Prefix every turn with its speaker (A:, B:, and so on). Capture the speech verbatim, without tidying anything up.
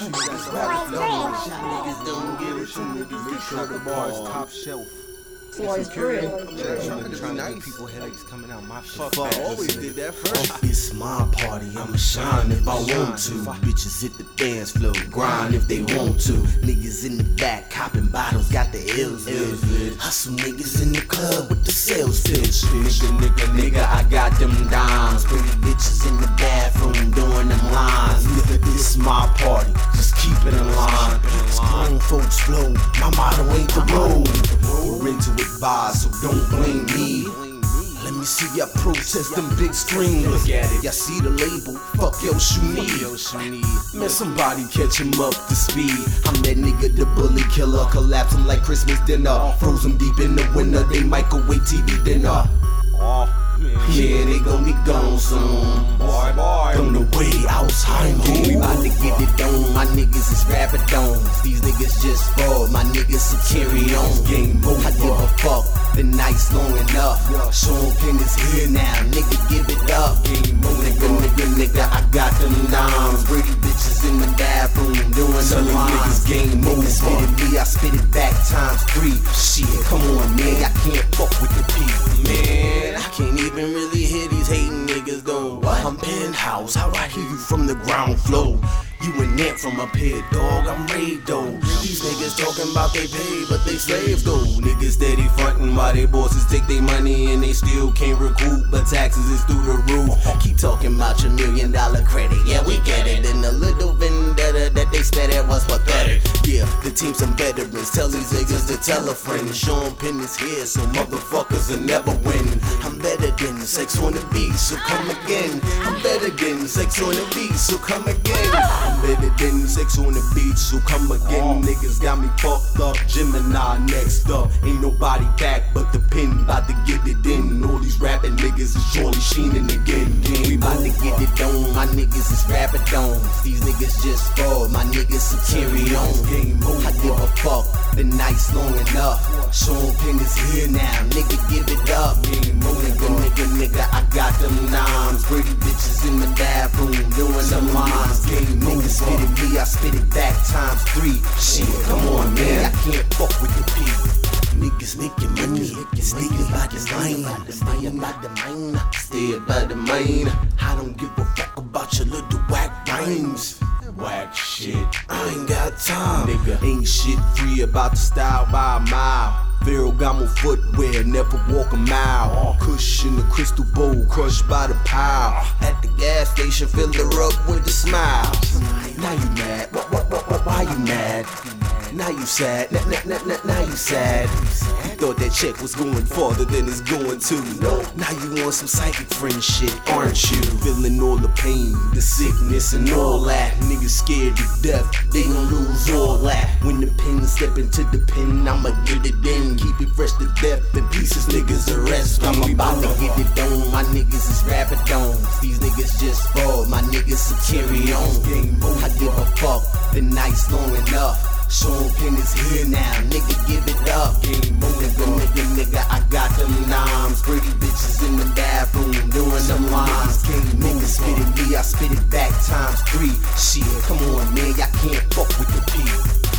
A: Niggas don't give it to niggas. Make sure the bar's top shelf.
B: Floyd's Grill.
A: Nice. People headaches coming out my fuck.
C: I always did that first.
D: It's my party, I'ma shine if I want to. Bitches hit the dance floor, grind if they want to. Niggas in the back, copping bottles, got the L's lit. Hustle niggas in the club with the sales pitch. Nigga, nigga, nigga, I got them dimes. Pretty bitches in the bathroom doing them lines. Nigga, this my party, just keep it in line. It's grown folks flow, my motto ain't the road. We're into it by, so don't blame me. Let me see y'all protest them big screens. Look at it, y'all see the label, fuck yo Shuni. Man, somebody catch him up to speed. I'm that nigga, the bully killer. Collapse him like Christmas dinner. Froze him deep in the winter, they microwave T V dinner. Yeah, they gon' be gone soon.
A: Boy, boy.
D: On the way, Alzheimer's. We bout to get it done. My niggas is rapidones. These niggas just fall. My niggas to carry on. Game over. I give a fuck. The night's long enough. Sean Penn is here now. Nigga, give it up. Game over. Nigga, nigga, nigga, I got them dimes. Pretty bitches in the bathroom doing the lines. Game over. Spit it me, I spit it back times three. Shit, come on, man. I can't fuck with the people, man. I can't even really hear these hating niggas though. I'm Penthouse, how I hear you from the ground floor. You an ant from up here, dog, I'm Raid though. These niggas talking about they pay, but they slaves though. Niggas steady frontin' while they bosses take their money and they still can't recoup, but taxes is through the roof. Keep talking about your million dollar credit, yeah we get it. And the little vendetta that they spent at was pathetic. Yeah, the team some veterans, tell these niggas to tell a friend. Sean Penn is here, so motherfuckers will never win. I'm better than sex on the beat, so come again. I'm better than sex on the beat, so come again. I'm better than sex on the beach, so come again. Niggas got me fucked up, Gemini next up. Ain't nobody back but the pen, bout to get it in. All these rapping niggas is surely sheening again. We bout to get it on, my niggas is rapidones. These niggas just fall, my niggas will carry on. I give a fuck, the night's long enough. Sean Penn is here now, nigga give it up. Nigga, nigga, nigga, I got them dimes. Pretty bitches in the bathroom doing them lines. Niggas spit it me, I spit it back times three. Shit, come on, man, I can't fuck with the people. Niggas making money, sneaking by the line. Stay by the mine, stay by the mine. I don't give a fuck about your little whack rhymes. Whack shit, I ain't got time. Nigga, ain't shit free about the style by a mile. Ferragamo footwear, never walk a mile. Kush in the crystal bowl, crushed by the pile. At the gas station, fill her up with a smile. Now you mad, what, what, what, what, why you mad? Now you sad, now, now, now, now you sad. You thought that check was going farther than it's going to. Now you want some psychic friend shit, aren't you? Feeling all the pain, the sickness and all that. Niggas scared to death, they gon' lose all that. When the pen step into the pen, I'ma get it in. Keep it fresh to death and pieces, niggas arrest. I'm about to get it done, my niggas is rapidones. These niggas just fall, my niggas will carry on. I give a fuck, the night's long enough. Sean Penn is here now, nigga give it up. Nigga, nigga, nigga, I got them dimes. Pretty bitches in the bathroom doing them lines. Nigga spit it me, I spit it back times three. Shit, come on man, y'all can't fuck with the people.